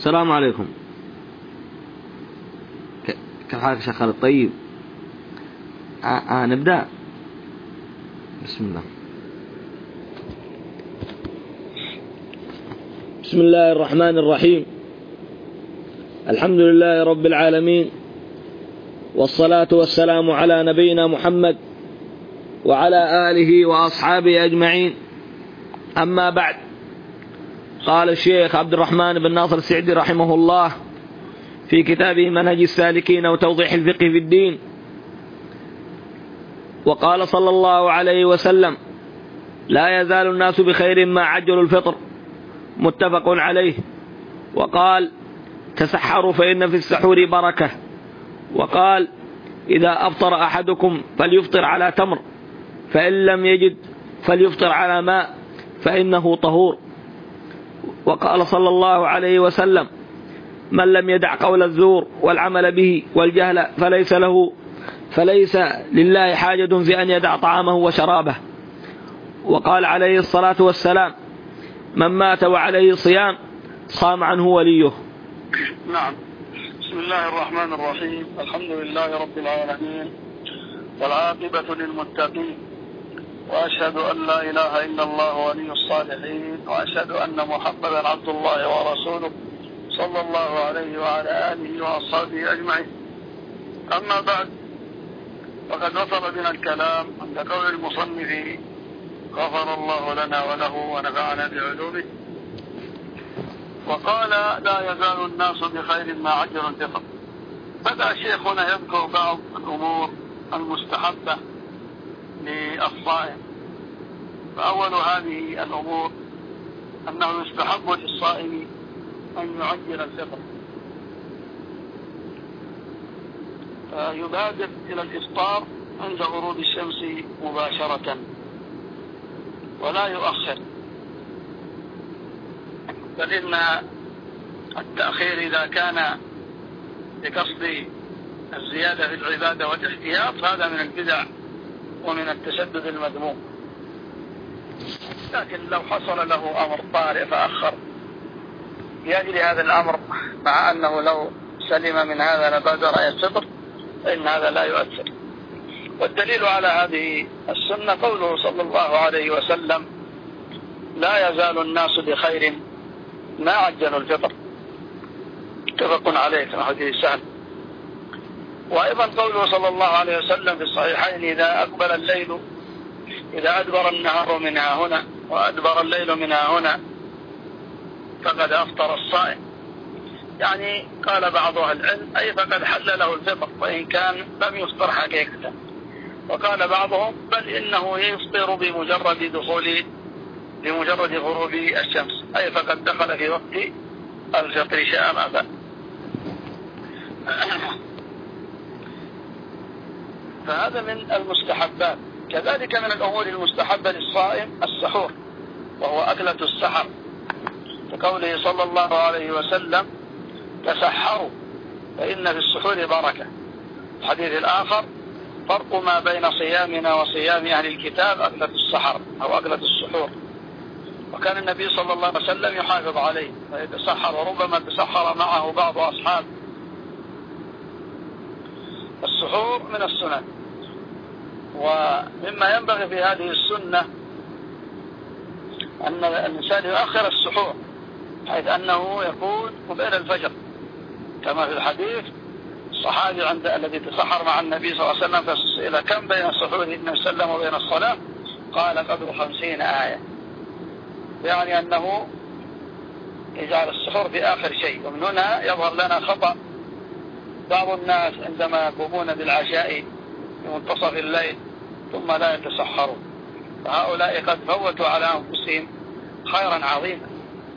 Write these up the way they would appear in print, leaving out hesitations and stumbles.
السلام عليكم. كيف حالك شيخ خالد؟ طيب نبدأ. بسم الله. بسم الله الرحمن الرحيم. الحمد لله رب العالمين، والصلاة والسلام على نبينا محمد وعلى آله وأصحابه أجمعين. أما بعد، قال الشيخ عبد الرحمن بن ناصر السعدي رحمه الله في كتابه منهج السالكين وتوضيح الفقه في الدين، وقال صلى الله عليه وسلم: لا يزال الناس بخير ما عجلوا الفطر، متفق عليه. وقال: تسحروا فإن في السحور بركة. وقال: إذا أفطر أحدكم فليفطر على تمر، فإن لم يجد فليفطر على ماء فإنه طهور. وقال صلى الله عليه وسلم: من لم يدع قول الزور والعمل به والجهل فليس لله حاجة في أن يدع طعامه وشرابه. وقال عليه الصلاة والسلام: من مات وعليه صيام صام عنه وليه. نعم. بسم الله الرحمن الرحيم. الحمد لله رب العالمين، والعاقبة للمتقين، وأشهد أن لا إله إلا الله ولي الصالحين، وأشهد أن محمدا عبد الله ورسوله صلى الله عليه وعلى آله وأصحابه أجمعين. أما بعد، فقد وصل بنا الكلام عند قول المصنف غفر الله لنا وله ونفعنا بعلومه. وقال: لا يزال الناس بخير ما عجل الفطر. بدأ شيخنا يذكر بعض الأمور المستحبة للصائم. فأول هذه الأمور أنه يستحب للصائم أن يعجل الفطر، فيبادر إلى الإفطار عند غروب الشمس مباشرة ولا يؤخر، بل إن التأخير إذا كان بقصد الزيادة في العبادة والاحتياط هذا من البدع ومن التشدد المذموم. لكن لو حصل له أمر طارئ فأخر يجري هذا الأمر، مع أنه لو سلم من هذا لبادر إلى الفطر، فإن هذا لا يؤثر. والدليل على هذه السنة قوله صلى الله عليه وسلم: لا يزال الناس بخير ما عجلوا الفطر، متفق عليه كما حديث سهل. وأيضا قوله صلى الله عليه وسلم في الصحيحين: إذا أدبر النهار من هنا وأدبر الليل من هنا فقد أفطر الصائم. يعني قال بعض أهل العلم: أي فقد حل له الفطر، وإن كان لم يفطر حقيقة. وقال بعضهم: بل إنه يفطر بمجرد غروب الشمس، أي فقد دخل في وقت الفطر شاء ما فعل. فهذا من المستحبات. كذلك من الأمور المستحبة للصائم السحور، وهو أكلة السحر، كقوله صلى الله عليه وسلم: تسحروا فإن في السحور بركة. الحديث الآخر: فرق ما بين صيامنا وصيام أهل الكتاب أكلة السحر أو أكلة السحور. وكان النبي صلى الله عليه وسلم يحافظ عليه ويتسحر، وربما تسحر معه بعض أصحاب. السحور من السنن، ومما ينبغي في هذه السنة أن الإنسان يؤخر السحور، حيث أنه يكون قبيل الفجر، كما في الحديث الصحابي الذي تسحر مع النبي صلى الله عليه وسلم فسئل: كم بين السحور النبي صلى الله عليه وسلم وبين الصلاة؟ قال: قدر 50 آية. يعني أنه يجعل السحور في آخر شيء. ومن هنا يظهر لنا خطأ بعض الناس عندما يقومون بالعشاء في منتصف الليل ثم لا يتسحرون، فهؤلاء قد فوتوا على أنفسهم خيرا عظيما.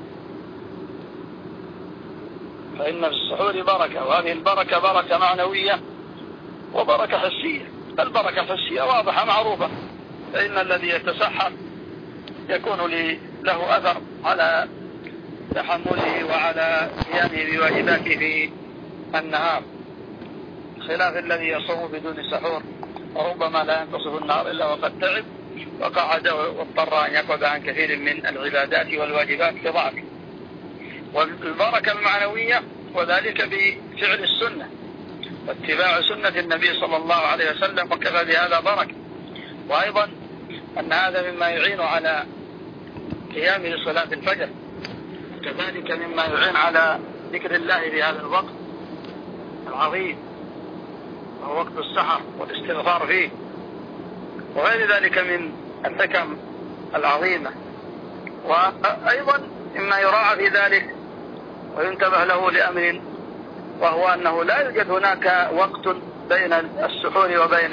فإن في السحور بركة، وهذه البركة بركة معنوية وبركة حسية. البركة الحسية واضحة معروفة، فإن الذي يتسحر يكون له أثر على تحمله وعلى قيامه بواجباته في النهار، خلاف الذي يصوم بدون سحور وربما لا ينتصف النهار إلا وقد تعب وقعد واضطر أن يقعد عن كثير من العبادات والواجبات لضعفه. والبركة المعنوية وذلك بفعل السنة واتباع سنة النبي صلى الله عليه وسلم، وكفى بهذا بركة. وأيضا أن هذا مما يعين على قيام لصلاة الفجر، كذلك مما يعين على ذكر الله في هذا الوقت العظيم وهو وقت السحر والاستغفار فيه، وغير ذلك من الحكم العظيمة. وأيضا مما يراعى في ذلك وينتبه له لأمر، وهو أنه لا يوجد هناك وقت بين السحور وبين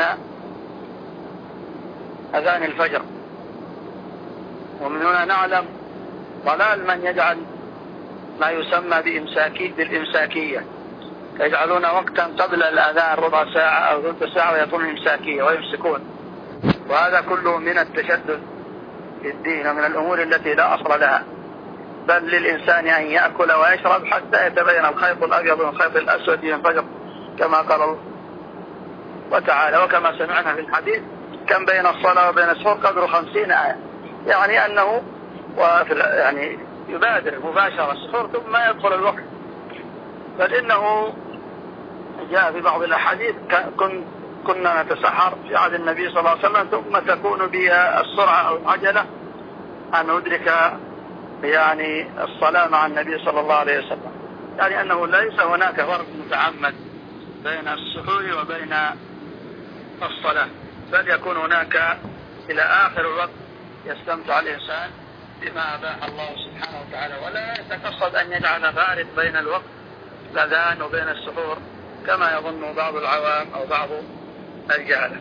أذان الفجر. ومن هنا نعلم ضلال من يجعل ما يسمى بالإمساكية، يجعلون وقتا قبل الأذان ربع ساعة أو ثلث ساعة ويكون إمساكية ويمسكون، وهذا كله من التشدد في الدين ومن الأمور التي لا أصل لها. بل للإنسان أن يأكل ويشرب حتى يتبين الخيط الأبيض من الخيط الأسود من الفجر، كما قال الله وتعالى. وكما سمعنا في الحديث كم بين الصلاة وبين السحور قدر 50 آية، يعني أنه يعني يبادر مباشرة السحور ثم يدخل الوقت. بل إنه جاء في بعض الأحاديث كنا نتسحر في عهد النبي صلى الله عليه وسلم ثم تكون بها السرعة أو العجلة أن ندرك يعني الصلاة مع النبي صلى الله عليه وسلم، يعني أنه ليس هناك فرق متعمد بين السحور وبين الصلاة، بل يكون هناك إلى آخر الوقت يستمتع الإنسان بما أباح الله سبحانه وتعالى، ولا يتقصد أن يجعل فارق بين الوقت الأذان وبين السحور كما يظن بعض العوام أو بعض الجهلة.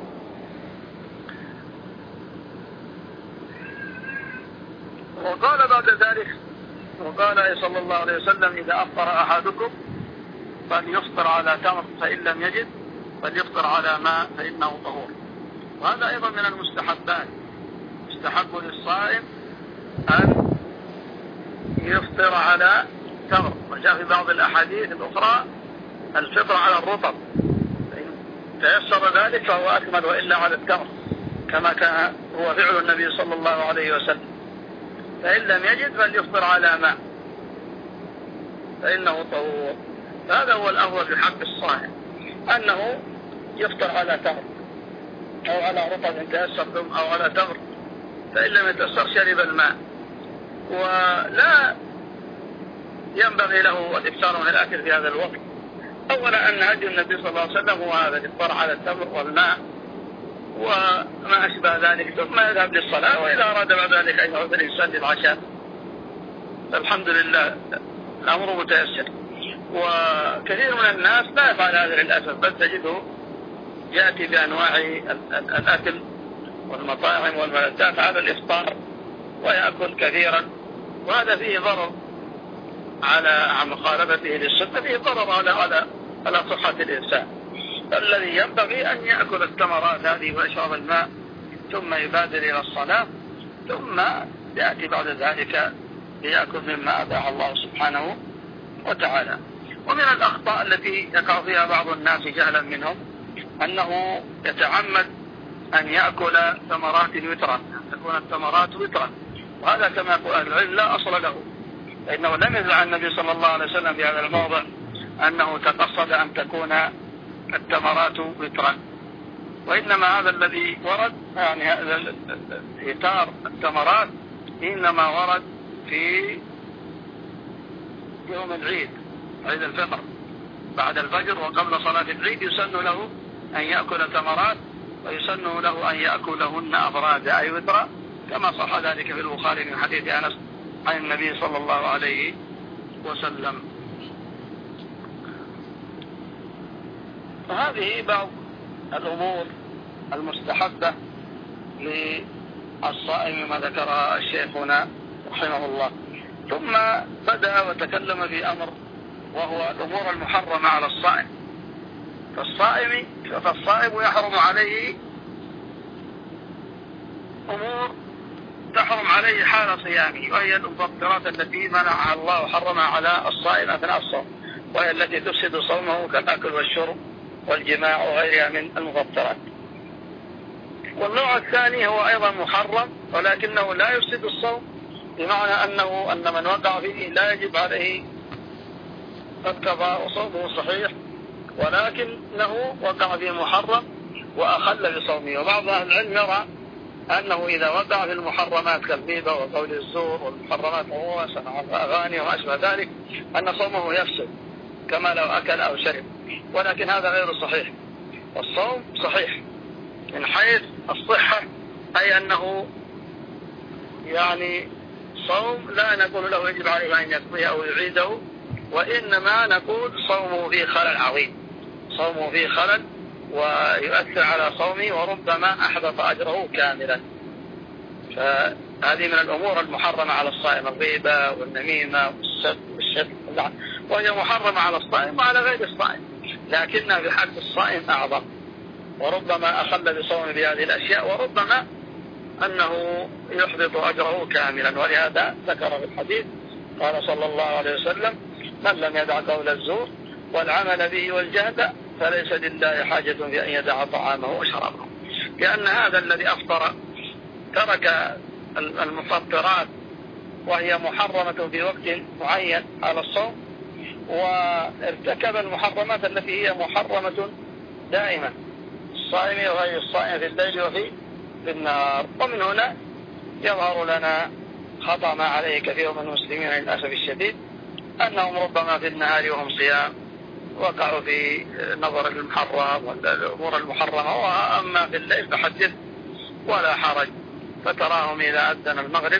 وقال بعد ذلك، وقال صلى الله عليه وسلم: إذا أفطر أحدكم فليفطر على تمر فإن لم يجد فليفطر على ماء فإنه طهور. وهذا أيضا من المستحبات، يستحب للصائم أن يفطر على تمر، وجاء في بعض الأحاديث الأخرى الفطر على الرطب، فإن تيسر ذلك فهو أكمل، وإلا على التمر كما كان هو فعل النبي صلى الله عليه وسلم. فإن لم يجد فليفطر على ماء فإنه طهور. هذا هو الأول في حق الصائم، أنه يفطر على تمر أو على رطب إن تيسر، أو على تمر، فإن لم يتيسر شرب الماء. ولا ينبغي له الإكثار من الأكل في هذا الوقت. أولا أن هدي النبي صلى الله عليه وسلم هو هذا، الإفطار على التمر والماء وما أشبه ذلك، ثم يذهب للصلاة، وإذا أراد بعد ذلك أن يعود الإنسان للعشاء فالحمد لله الأمر متيسر. وكثير من الناس لا يفعل هذا للأسف، بل تجده يأتي بأنواع الأكل والمطاعم والملذات على الإفطار ويأكل كثيرا، وهذا فيه ضرر على مخالفته للسنة، فيه ضرر على صحة الإنسان. الذي ينبغي أن يأكل الثمرات هذه ويشرب الماء ثم يبادر إلى الصلاة، ثم يأتي بعد ذلك ليأكل مما أباح الله سبحانه وتعالى. ومن الأخطاء التي يقع فيها بعض الناس جهلا منهم أنه يتعمد أن يأكل ثمرات وترا، تكون الثمرات وترا، وهذا كما يقول أهل العلم لا أصل له، فإنه لم يدل عن النبي صلى الله عليه وسلم في هذا الموضع أنه تقصد أن تكون الثمرات وترا، وإنما هذا الذي ورد، يعني هذا إيتار الثمرات إنما ورد في يوم العيد، عيد الفطر، بعد الفجر وقبل صلاة العيد يسن له أن يأكل ثمرات، ويسن له أن يأكلهن أفرادا أي وترا، كما صح ذلك في البخاري من حديث أنس عن النبي صلى الله عليه وسلم. فهذه بعض الأمور المستحبة للصائم ما ذكرها الشيخنا رحمه الله. ثم بدأ وتكلم في أمر وهو الأمور المحرمة على الصائم. فالصائم يحرم عليه أمور تحرم عليه حال صيامه، وهي المفطرات التي منعها الله وحرمها على الصائم أثناء الصوم، وهي التي تفسد صومه كالأكل والشرب والجماع وغيرها من المفطرات. والنوع الثاني هو أيضا محرم ولكنه لا يفسد الصوم، بمعنى أن من وقع فيه لا يجب عليه القضاء وصومه صحيح، ولكنه وقع في محرم وأخل بصومه. وبعض أهل العلم يرى أنه إذا وقع في المحرمات كالغيبة وقول الزور والمحرمات عموما سماع الأغاني وما أشبه ذلك أن صومه يفسد كما لو أكل أو شرب، ولكن هذا غير صحيح. الصوم صحيح من حيث الصحة، أي أنه يعني صوم لا نقول له يجب عليه أن يقضيه أو يعيده، وإنما نقول صومه فيه خلل عظيم، صومه فيه خلل ويؤثر على صومه وربما أحبط أجره كاملا. فهذه من الأمور المحرمة على الصائم، الغيبة والنميمة والسب والشتم، وهي محرمة على الصائم وعلى غير الصائم، لكنها في حق الصائم أعظم، وربما أخل بصوم بهذه الأشياء، وربما أنه يحبط أجره كاملا. ولهذا ذكر في الحديث قال صلى الله عليه وسلم: من لم يدع قول الزور والعمل به والجهد فليس لله حاجة في أن يدع طعامه وشرابه. لأن هذا الذي أفطر ترك المفطرات وهي محرمة في وقت معين على الصوم، وارتكب المحرمات التي هي محرمة دائما، الصائم وغير الصائم في الليل وفي النهار. ومن هنا يظهر لنا خطأ ما عليه كثير من المسلمين للأسف الشديد، أنهم ربما في النهار وهم صيام وقعوا في نظر المحرم والأمور المحرمة، وأما في الليل فحدث ولا حرج. فتراهم إذا أذن المغرب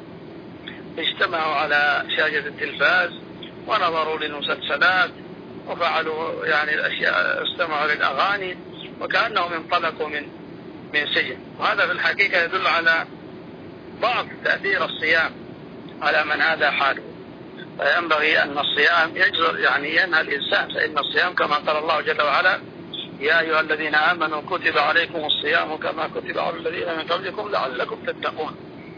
اجتمعوا على شاشة التلفاز ونظروا للمسلسلات وفعلوا يعني الأشياء، استمعوا للأغاني وكأنهم انطلقوا من سجن. وهذا في الحقيقة يدل على ضعف تأثير الصيام على من هذا حاله. فينبغي أن الصيام يجزر يعني ينهى الإنسان، فإن الصيام كما قال الله جل وعلا: يا أيها الذين آمنوا كتب عليكم الصيام كما كتب على الذين من قبلكم لعلكم تتقون.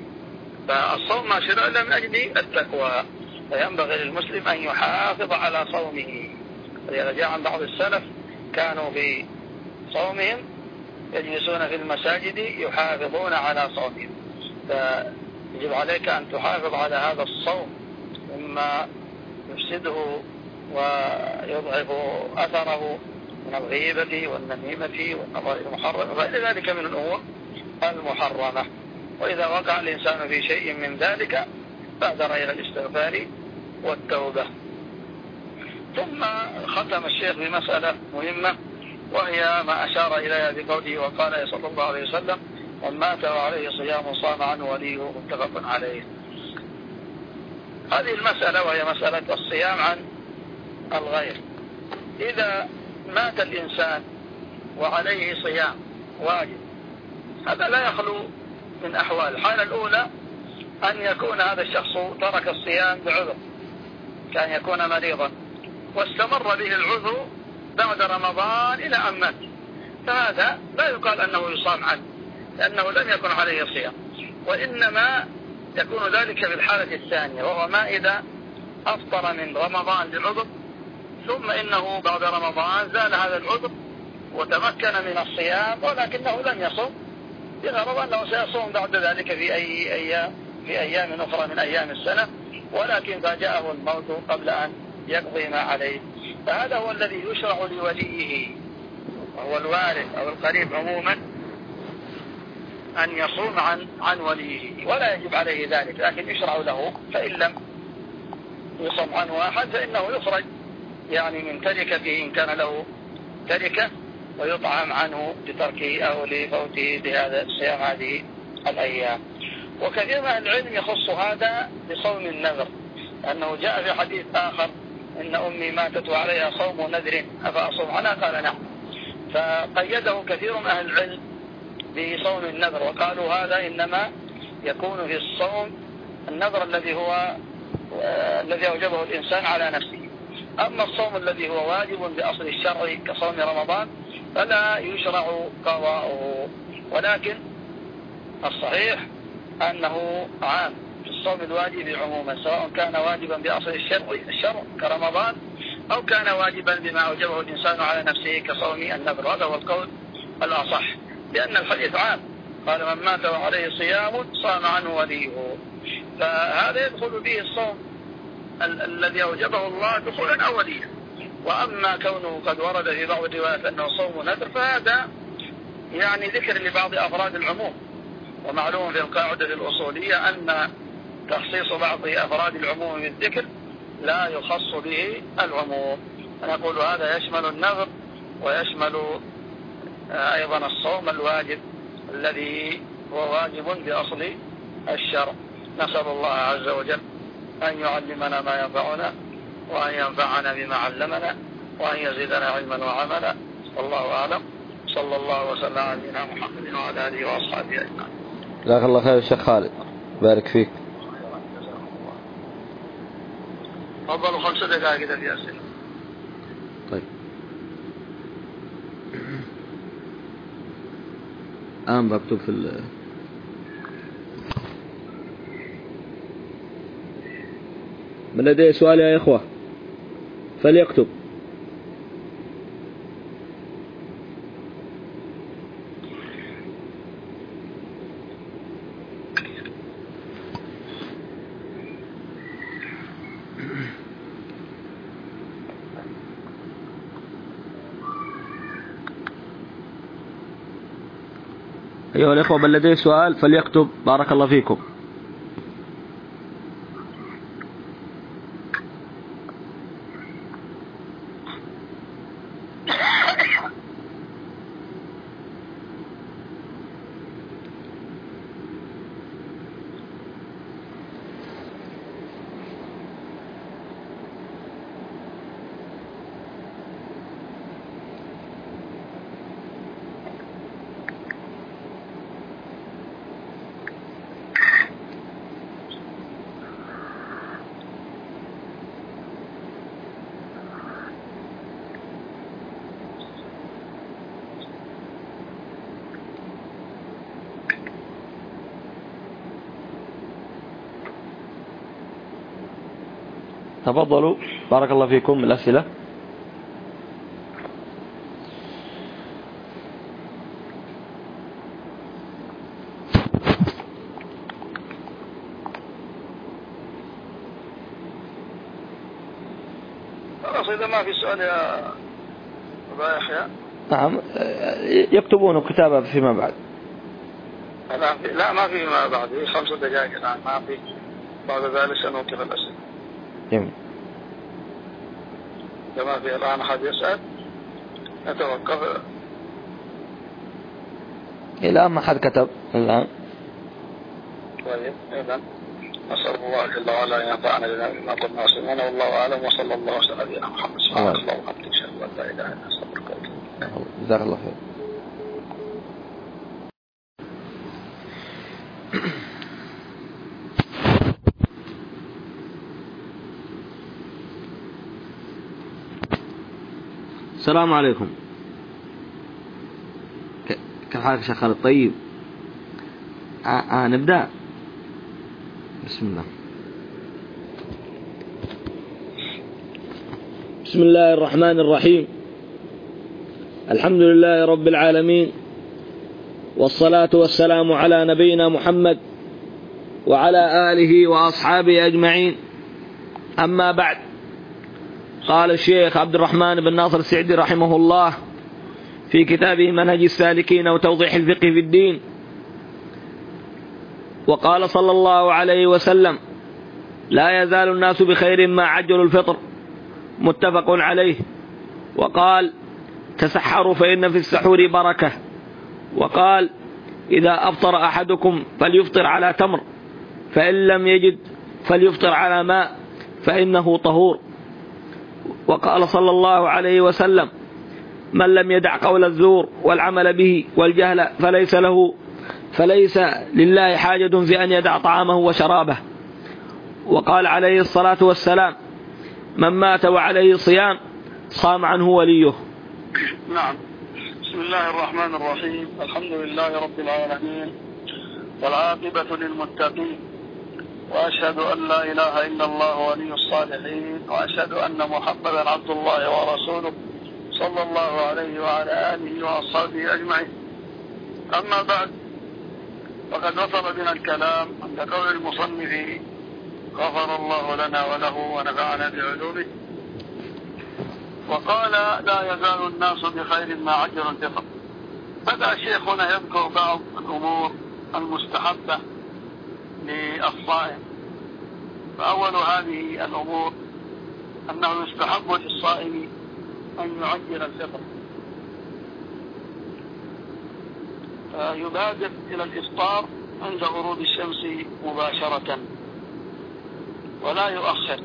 فالصوم ما شرع إلا من أجل التقوى، فينبغي للمسلم أن يحافظ على صومه. ولذا جاء عن بعض السلف كانوا في صومهم يجلسون في المساجد يحافظون على صومهم. فيجب عليك أن تحافظ على هذا الصوم مما يفسده ويضعف أثره من الغيبة والنميمة والنظر المحرم وغير ذلك من الأمور المحرمة. وإذا وقع الإنسان في شيء من ذلك بادر إلى الاستغفار والتوبة. ثم ختم الشيخ بمسألة مهمة، وهي ما أشار إليها بقوله: وقال صلى الله عليه وسلم: من مات وعليه صيام صام عنه وليه، متفق عليه. هذه المسألة وهي مسألة الصيام عن الغير. إذا مات الإنسان وعليه صيام واجب، هذا لا يخلو من أحوال. الحالة الأولى أن يكون هذا الشخص ترك الصيام بعذر، كان يكون مريضا واستمر به العذر بعد رمضان إلى أن مات، فهذا لا يقال أنه يصام عنه لأنه لم يكن عليه صيام، وإنما يكون ذلك في الحالة الثانية، وهو ما إذا أفطر من رمضان بعذر ثم إنه بعد رمضان زال هذا العذر وتمكن من الصيام ولكنه لم يصم، بغرض أنه سيصوم بعد ذلك في أيام أخرى من أيام السنة، ولكن فاجأه الموت قبل أن يقضي ما عليه. فهذا هو الذي يشرع لوليه، وهو الوارث أو القريب عموما، أن يصوم عن وليه، ولا يجب عليه ذلك، لكن يشرع له. فإن لم يصوم عنه أحد فإنه يخرج يعني من تركته إن كان له تركة، ويطعم عنه لتركه أو لفوته بهذا الصيام هذه الأيام. وكثير من العلم يخص هذا بصوم النذر، لأنه جاء في حديث آخر: إن أمي ماتت وعليها صوم نذر أفأصوم عنها؟ قال نعم. فقيده كثير من أهل العلم بصوم النذر، وقالوا هذا إنما يكون في الصوم النذر الذي أوجبه الإنسان على نفسه. أما الصوم الذي هو واجب بأصل الشرع كصوم رمضان فلا يشرع قضاؤه، ولكن الصحيح أنه عام في الصوم الواجب عموما، سواء كان واجبا بأصل الشرع كرمضان أو كان واجبا بما أوجبه الإنسان على نفسه كصوم النذر. هذا هو القول الأصح، لأن الحديث عام، قال: من مات وعليه صيام صام عنه وليه. فهذا يدخل به الصوم الذي أوجبه الله دخولا أوليا. وأما كونه قد ورد في بعض الروايات أنه صوم نذر فهذا يعني ذكر لبعض أفراد العموم. ومعلوم في القاعدة الأصولية أن تخصيص بعض أفراد العموم بالذكر لا يخص به العموم. نقول هذا يشمل النذر ويشمل أيضا الصوم الواجب الذي هو واجب بأصل الشرع. نسأل الله عز وجل أن يعلمنا ما ينفعنا وأن ينفعنا بما علمنا وأن يزيدنا علما وعملا. والله أعلم. صلى الله وسلم على نبينا محمد وعلى آله وأصحابه أجمعين. جزاك الله خير الشيخ خالد، بارك فيك. تفضلوا 5 دقائق كده في أسئلة. طيب بكتب في من لديه سؤال يا إخوة فليكتب. أيها الإخوة من لديه سؤال فليكتب، بارك الله فيكم. تفضلوا بارك الله فيكم. الأسئلة. خلاص إذا ما في سؤال يا أبا يحيى. نعم يكتبون كتابة فيما بعد. لا ما في ما بعد 5 دقائق الآن ما في. بعد ذلك سنوقف الأسئلة. جميل. لما في الآن أحد يسأل نتوقف. الآن ما حد كتب الآن. طيب إذن نسأل الله جل وعلا أن ينفعنا بما قلنا وسمعنا. والله أعلم. وصلى الله وسلم على نبينا محمد. سبحانك اللهم وبحمدك أشهد أن لا إله إلا أنت أستغفرك وأتوب إليك. جزاك الله خير. السلام عليكم. كيف حالك شيخ خالد؟ طيب نبدأ. بسم الله. بسم الله الرحمن الرحيم. الحمد لله رب العالمين، والصلاة والسلام على نبينا محمد وعلى آله وأصحابه أجمعين. أما بعد، قال الشيخ عبد الرحمن بن ناصر السعدي رحمه الله في كتابه منهج السالكين وتوضيح الفقه في الدين، وقال صلى الله عليه وسلم: لا يزال الناس بخير ما عجلوا الفطر، متفق عليه. وقال: تسحروا فإن في السحور بركة. وقال: إذا أفطر أحدكم فليفطر على تمر، فإن لم يجد فليفطر على ماء فإنه طهور. وقال صلى الله عليه وسلم: من لم يدع قول الزور والعمل به والجهل فليس لله حاجة في أن يدع طعامه وشرابه. وقال عليه الصلاة والسلام: من مات وعليه صيام صام عنه وليه. نعم. بسم الله الرحمن الرحيم. الحمد لله رب العالمين، والعاقبة للمتقين، وأشهد أن لا إله إلا الله ولي الصالحين، وأشهد أن محمدا عبد الله ورسوله صلى الله عليه وعلى آله وأصحابه أجمعين. أما بعد، وقد وصل بنا الكلام عند قول المصنف غفر الله لنا وله ونفعنا بعلومه، وقال لا يزال الناس بخير ما عجل الفطر. بدأ شيخنا يذكر بعض الأمور المستحبة للصائم. فأول هذه الأمور أنه يستحب للصائم أن يعجل الفطر، فيبادر إلى الإفطار عند غروب الشمس مباشرة ولا يؤخر،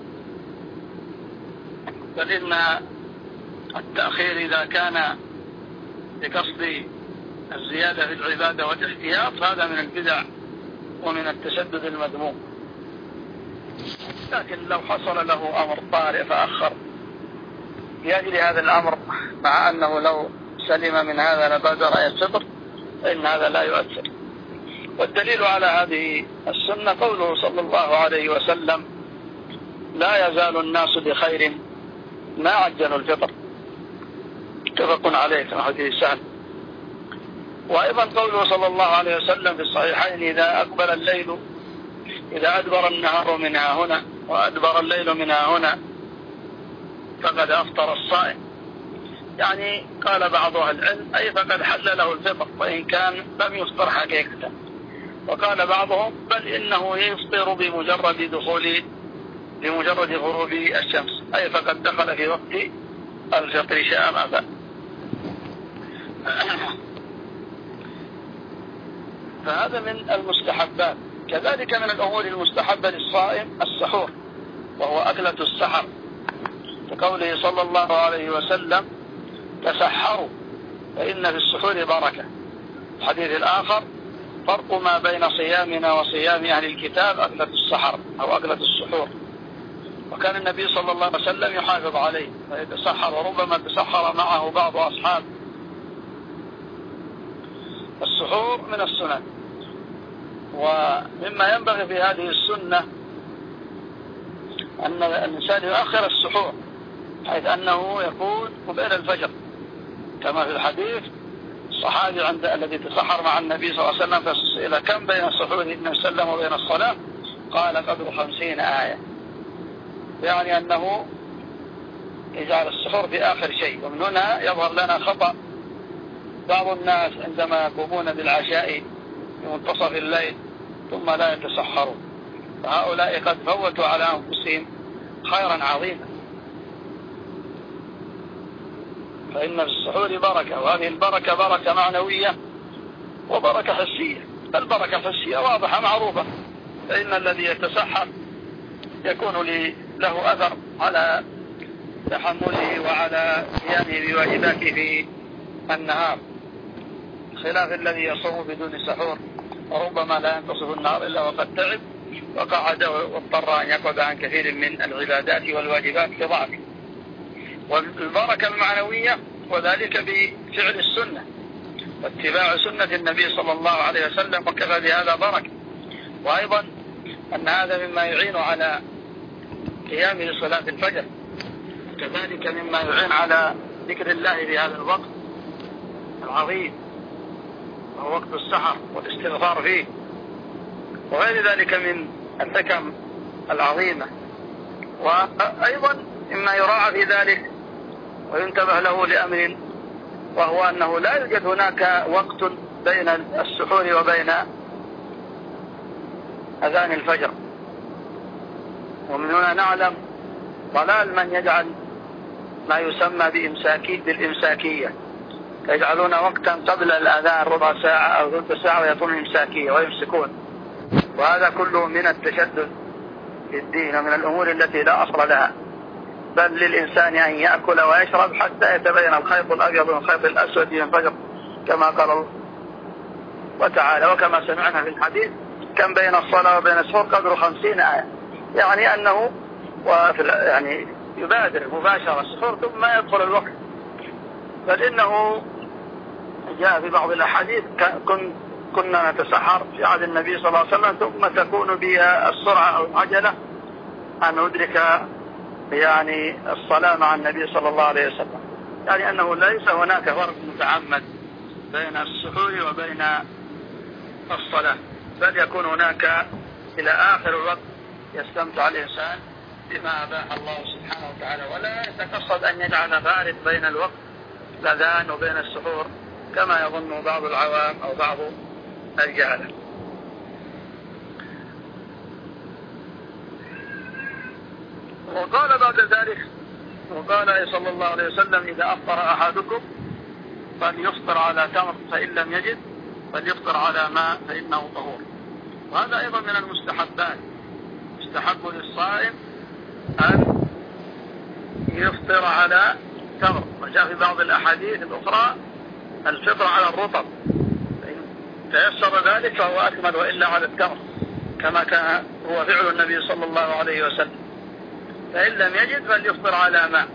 بل إن التأخير إذا كان بقصد الزيادة في العبادة والاحتياط هذا من البدع ومن التشدد المذموم. لكن لو حصل له أمر طارئ فأخر لأجل هذا الأمر، مع أنه لو سلم من هذا لبادر إلى الفطر، فإن هذا لا يؤثر. والدليل على هذه السنة قوله صلى الله عليه وسلم لا يزال الناس بخير ما عجلوا الفطر، متفق عليه كما حديث سهل. وأيضا قوله صلى الله عليه وسلم في الصحيحين إذا أدبر النهار منها هنا وأدبر الليل منها هنا فقد أفطر الصائم. يعني قال بعض أهل العلم أي فقد حل له الفطر وإن كان لم يفطر حقيقة. وقال بعضهم بل إنه يفطر بمجرد غروب الشمس، أي فقد دخل في وقت الفطر شاء ما فعل. فهذا من المستحبات. كذلك من الأمور المستحبة للصائم السحور، وهو أكلة السحر، كقوله صلى الله عليه وسلم تسحروا فإن في السحور بركة. الحديث الآخر فرق ما بين صيامنا وصيام أهل الكتاب أكلة السحر أو أكلة السحور. وكان النبي صلى الله عليه وسلم يحافظ عليه ويتسحر، وربما تسحر معه بعض أصحاب. السحور من السنن، ومما ينبغي في هذه السنة أن الإنسان يؤخر السحور، حيث أنه يكون قبيل الفجر، كما في الحديث الصحابي الذي تسحر مع النبي صلى الله عليه وسلم فسئل كم بين السحور النبي صلى الله عليه وسلم وبين الصلاة، قال قدر 50 آية، يعني أنه يجعل السحور في آخر شيء. ومن هنا يظهر لنا خطأ بعض الناس عندما يقومون بالعشاء في منتصف الليل ثم لا يتسحرون، فهؤلاء قد فوتوا على أنفسهم خيرا عظيما. فإن في السحور بركة، وهذه البركة بركة معنوية وبركة حسية. البركة الحسية واضحة معروفة، فإن الذي يتسحر يكون له أثر على تحمله وعلى قيامه بواجباته في النهار، خلاف الذي يصوم بدون سحور وربما لا ينتصف النهار إلا وقد تعب وقعد واضطر أن يقعد عن كثير من العبادات والواجبات لضعفه. والبركة المعنوية وذلك بفعل السنة واتباع سنة النبي صلى الله عليه وسلم، وكفى بهذا بركة. وأيضا أن هذا مما يعين على قيام لصلاة الفجر، كذلك مما يعين على ذكر الله بهذا الوقت العظيم وهو وقت السحر والاستغفار فيه، وغير ذلك من الحكم العظيمة. وأيضا مما يراعى في ذلك وينتبه له لأمر، وهو أنه لا يوجد هناك وقت بين السحور وبين أذان الفجر. ومن هنا نعلم ضلال من يجعل ما يسمى بالإمساكية، يجعلون وقتا قبل الأذان ربع ساعة أو ثلث ساعة ويكون إمساكية ويمسكون، وهذا كله من التشدد في الدين ومن الأمور التي لا أصل لها. بل للإنسان أن يأكل ويشرب حتى يتبين الخيط الأبيض من الخيط الأسود من الفجر، كما قال الله وتعالى. وكما سمعنا في الحديث كم بين الصلاة وبين السحور قدر 50 آية، يعني أنه يعني يبادر مباشرة السحور ثم يدخل الوقت. بل إنه جاء في بعض الأحاديث كنا نتسحر في عهد النبي صلى الله عليه وسلم ثم تكون بها السرعة أو العجلة أن ندرك يعني الصلاة مع النبي صلى الله عليه وسلم، يعني أنه ليس هناك فرق متعمد بين السحور وبين الصلاة، بل يكون هناك إلى آخر الوقت يستمتع الإنسان بما أباح الله سبحانه وتعالى، ولا يتقصد أن يجعل فارق بين الوقت الأذان وبين السحور كما يظن بعض العوام أو بعض الجهلة. وقال بعد ذلك، وقال صلى الله عليه وسلم: إذا أفطر أحدكم فليفطر على تمر فإن لم يجد فليفطر على ماء فإنه طهور. وهذا أيضا من المستحبات، يستحب للصائم أن يفطر على تمر، وجاء في بعض الأحاديث الأخرى الفطر على الرطب، فإن تيسر ذلك فهو أكمل، وإلا على التمر كما كان هو فعل النبي صلى الله عليه وسلم. فإن لم يجد فليفطر على ماء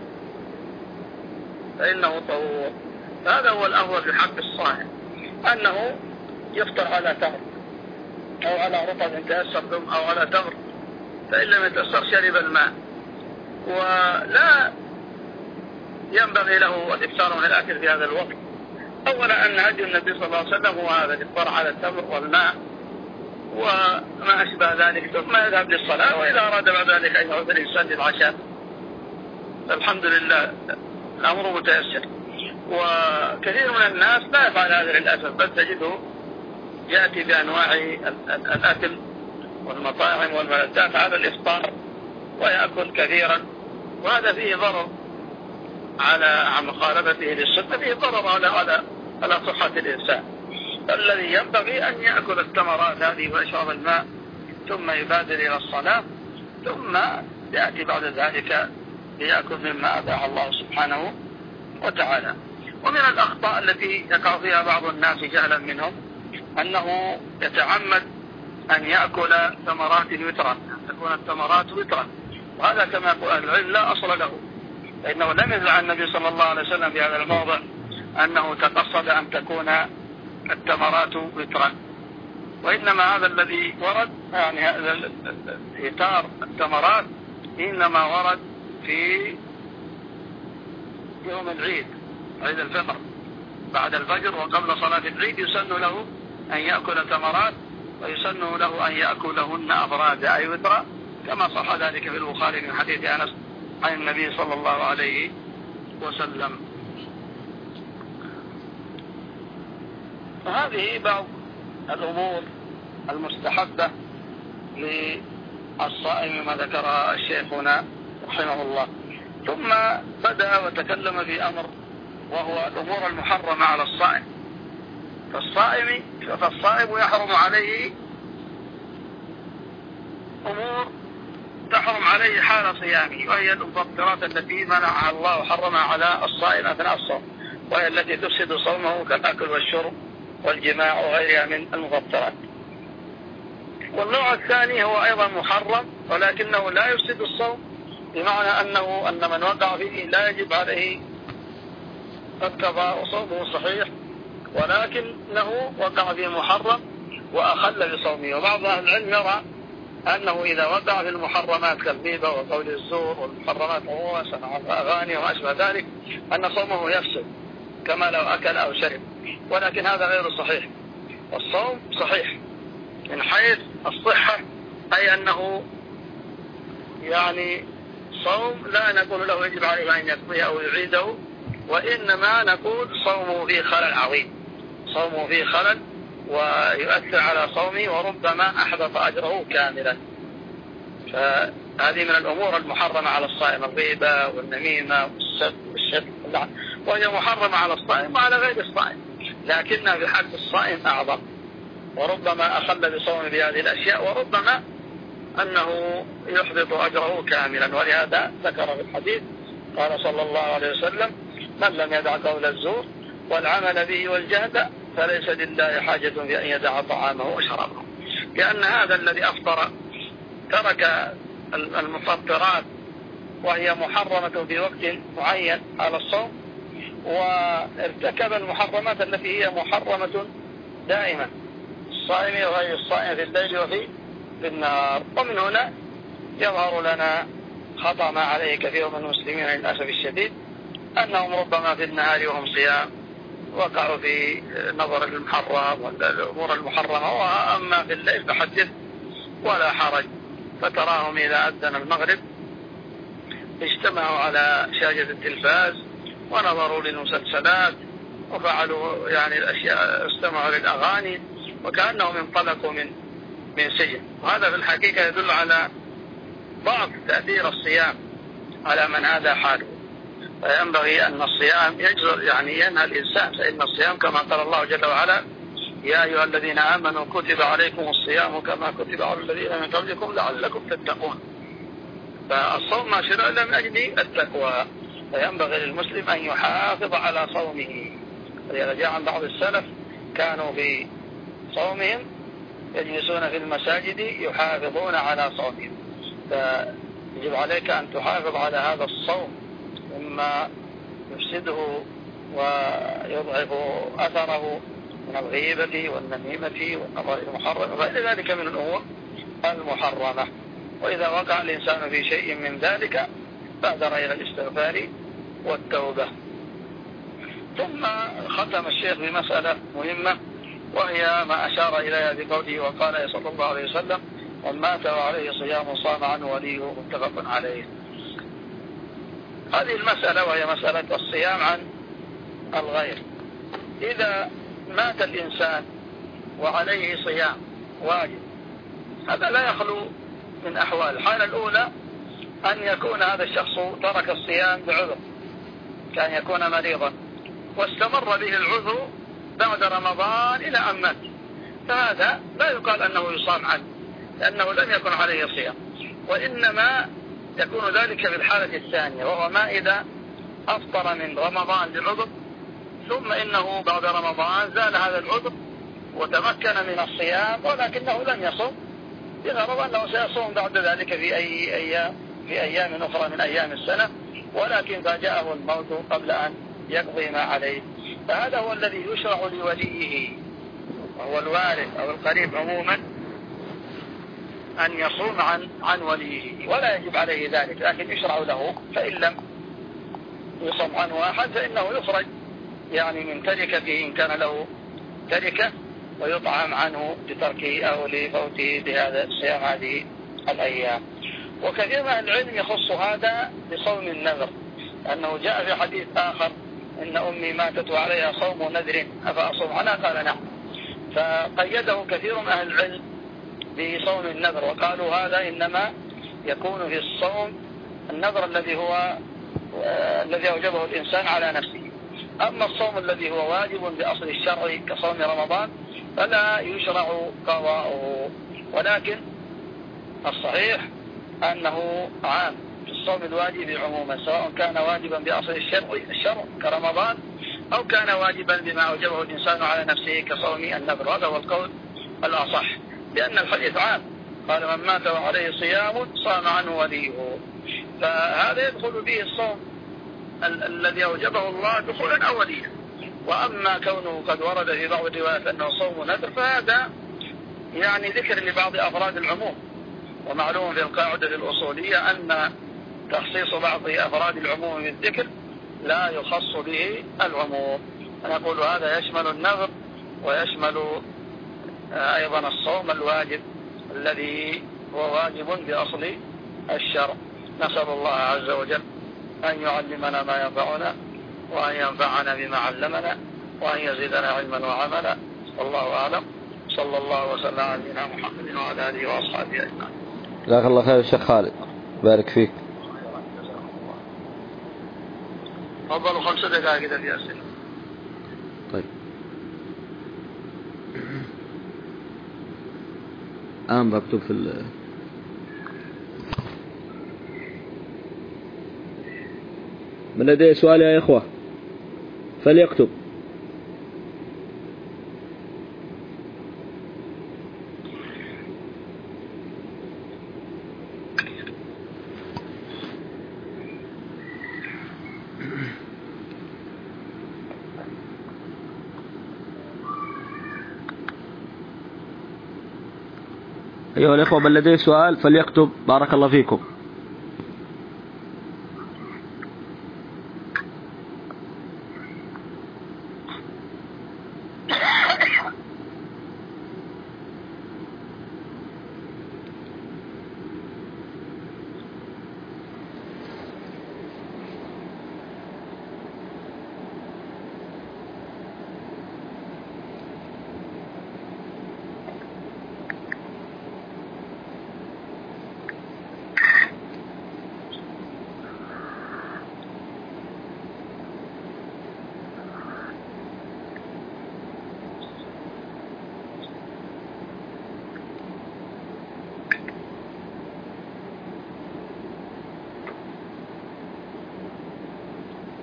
فإنه طهور. هذا هو الأول في حق الصائم، أنه يفطر على تمر أو على رطب إن تيسر، أو على تمر، فإن لم يتيسر شرب الماء. ولا ينبغي له الإكثار من الأكل في هذا الوقت. أولا أن هدي النبي صلى الله عليه وسلم هو هذا، الإفطار على التمر والماء وما أشبه ذلك، ثم يذهب للصلاة، وإذا أراد بعد ذلك أن يعود الإنسان للعشاء فالحمد لله الأمر متيسر. وكثير من الناس لا يفعل هذا للأسف، بل تجده يأتي بأنواع الأكل والمطاعم والملذات على الإفطار ويأكل كثيرا، وهذا فيه ضرر على مخالفته للسنة، فيه ضرر على صحة الإنسان. الذي ينبغي أن يأكل الثمرات هذه ويشرب الماء ثم يبادر إلى الصلاة، ثم يأتي بعد ذلك ليأكل مما أباح الله سبحانه وتعالى. ومن الأخطاء التي يقع فيها بعض الناس جهلا منهم أنه يتعمد أن يأكل ثمرات وترا، أن تكون الثمرات وترا، وهذا كما يقول أهل العلم لا أصل له، فإنه لم يدل عن النبي صلى الله عليه وسلم في هذا الموضع أنه تقصد أن تكون الثمرات وترا، وإنما هذا الذي ورد، يعني هذا إيتار الثمرات إنما ورد في يوم العيد، عيد الفطر، بعد الفجر وقبل صلاة العيد يسن له أن يأكل ثمرات، ويسن له أن يأكلهن أفرادا أي وترا، كما صح ذلك في البخاري من حديث أنس عن النبي صلى الله عليه وسلم. فهذه بعض الأمور المستحبة للصائم ما ذكرها الشيخ هنا رحمه الله. ثم بدأ وتكلم في أمر وهو الأمور المحرمة على الصائم. فالصائم يحرم عليه أمور تحرم عليه حال صيامه، وهي المفطرات التي منعها الله وحرمها على الصائم أثناء الصوم، وهي التي تفسد صومه كالأكل والشرب والجماع وغيرها من المفطرات. والنوع الثاني هو أيضا محرم ولكنه لا يفسد الصوم، بمعنى أن من وقع فيه لا يجب عليه القضاء وصومه صحيح، ولكنه وقع في محرم وأخل بصومه. وبعض أهل العلم يرى أنه إذا وقع في المحرمات كالغيبة وقول الزور والمحرمات عموما والأغاني وما أشبه ذلك أن صومه يفسد كما لو أكل أو شرب، ولكن هذا غير صحيح. والصوم صحيح من حيث الصحة، أي أنه يعني صوم لا نقول له يجب عليه أن يقضيه أو يعيده، وإنما نقول صومه فيه خلل عظيم، صومه فيه خلل ويؤثر على صومه وربما أحبط أجره كاملا. فهذه من الأمور المحرمة على الصائم، الغيبة والنميمة والسب والشتم، وهي محرمة على الصائم وعلى غير الصائم، لكنها في حق الصائم أعظم، وربما أخل بصومه بهذه الأشياء، وربما أنه يحبط أجره كاملا. ولهذا ذكر في الحديث قال صلى الله عليه وسلم: من لم يدع قول الزور والعمل به والجهد فليس لله حاجة في أن يدع طعامه وشرابه. لأن هذا الذي أفطر ترك المفطرات وهي محرمة في وقت معين على الصوم، وارتكب المحرمات التي هي محرمة دائما، الصائم وغير الصائم في الليل وفي النهار. ومن هنا يظهر لنا خطأ ما عليه كثير من المسلمين للأسف الشديد، أنهم ربما في النهار وهم صيام وقعوا في نظر المحرم والأمور المحرمة، وأما في الليل فحدث ولا حرج. فتراهم إذا أذن المغرب اجتمعوا على شاشة التلفاز ونظروا للمسلسلات وفعلوا يعني الأشياء، استمعوا للأغاني وكأنهم انطلقوا من سجن. وهذا في الحقيقة يدل على ضعف تأثير الصيام على من هذا حاله. فينبغي أن الصيام يجزر يعني ينهى الإنسان، فإن الصيام كما قال الله جل وعلا: يا أيها الذين آمنوا كتب عليكم الصيام كما كتب على الذين من قبلكم لعلكم تتقون. فالصوم ما شرع إلا من أجل التقوى، فينبغي للمسلم أن يحافظ على صومه. ولذا جاء عن بعض السلف كانوا في صومهم يجلسون في المساجد يحافظون على صومهم. فيجب عليك أن تحافظ على هذا الصوم مما يفسده ويضعف أثره من الغيبة والنميمة والنظر المحرم وغير ذلك من الأمور المحرمة. وإذا وقع الإنسان في شيء من ذلك بادر إلى الاستغفار والتوبة. ثم ختم الشيخ بمسألة مهمة، وهي ما أشار إليها بقوله: وقال صلى الله عليه وسلم: من مات وعليه صيام صام عنه وليه، متفق عليه. هذه المسألة وهي مسألة الصيام عن الغير. إذا مات الإنسان وعليه صيام واجب، هذا لا يخلو من أحوال. الحالة الأولى أن يكون هذا الشخص ترك الصيام بعذر، كان يكون مريضا واستمر به العذر بعد رمضان إلى أن مات، فهذا لا يقال أنه يصام عنه لأنه لم يكن عليه صيام، وإنما يكون ذلك في الحالة الثانية، وهو ما إذا أفطر من رمضان بعذر ثم إنه بعد رمضان زال هذا العذر وتمكن من الصيام ولكنه لم يصم، بغرض أنه سيصوم بعد ذلك في أيام أخرى من أيام السنة، ولكن فاجأه الموت قبل أن يقضي ما عليه. فهذا هو الذي يشرع لوليه، وهو الوارث أو القريب عموما، أن يصوم عن وليه، ولا يجب عليه ذلك، لكن يشرع له. فإن لم يصوم عنه أحد فإنه يخرج يعني من تركته إن كان له تركة، ويطعم عنه لتركه أو لفوته بهذا الصيام هذه الأيام. وكثير من العلم يخص هذا بصوم النذر، أنه جاء في حديث آخر: إن أمي ماتت وعليها صوم نذر أفأصوم عنها؟ قال نعم. فقيده كثير من أهل العلم بصوم النذر، وقالوا هذا إنما يكون في الصوم النذر الذي أوجبه الإنسان على نفسه. أما الصوم الذي هو واجب بأصل الشرع كصوم رمضان فلا يشرع قضاؤه، ولكن الصحيح أنه عام في الصوم الواجب عموما، سواء كان واجبا بأصل الشرع كرمضان أو كان واجبا بما أوجبه الإنسان على نفسه كصوم النذر. هذا هو القول الأصح، لأن الحديث عام، قال: من مات وعليه صيام صام عنه وليه. فهذا يدخل به الصوم الذي أوجبه الله دخولا أوليا. وأما كونه قد ورد في بعض الروايات أنه صوم نذر فهذا يعني ذكر لبعض أفراد العموم، ومعلوم في القاعدة الأصولية أن تخصيص بعض أفراد العموم بالذكر لا يخص به العموم. نقول هذا يشمل النذر ويشمل أيضا الصوم الواجب الذي هو واجب بأصل الشرع. نسأل الله عز وجل أن يعلمنا ما ينفعنا، وأن ينفعنا بما علمنا، وأن يزيدنا علما وعملا. والله أعلم. صلى الله وسلم على نبينا محمد وعلى آله وأصحابه أجمعين. جزاك الله خير الشيخ خالد، بارك فيك. تفضلوا 5 دقائق كده في أسئلة. طيب بكتب في من لديه سؤال يا إخوة فليكتب. أيها الإخوة من لديه سؤال فليكتب، بارك الله فيكم.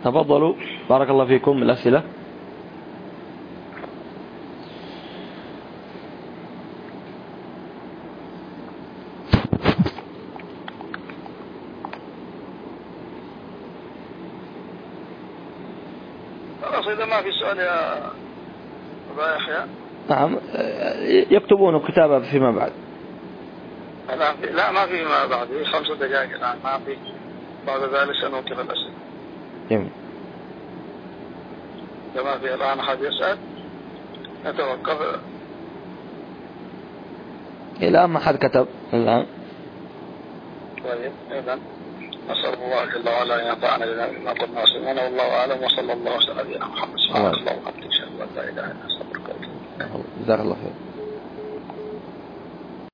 تفضلوا بارك الله فيكم الأسئلة. خلاص إذا ما في سؤال يا أبا يحيى. نعم يكتبون كتابة فيما بعد. لا ما في ما بعد 5 دقائق الآن ما في، بعد ذلك سنوقف الأسئلة. جميل. إذا ما في الآن أحد يسأل نتوقف. الآن ما حد كتب الآن. طيب إذن نسأل الله جل وعلا أن ينفعنا بما قلنا وسمعنا، والله أعلم، وصلى الله وسلم على نبينا محمد. سبحانك اللهم وبحمدك أشهد أن لا إله إلا أنت أستغفرك وأتوب إليك. جزاك الله خير.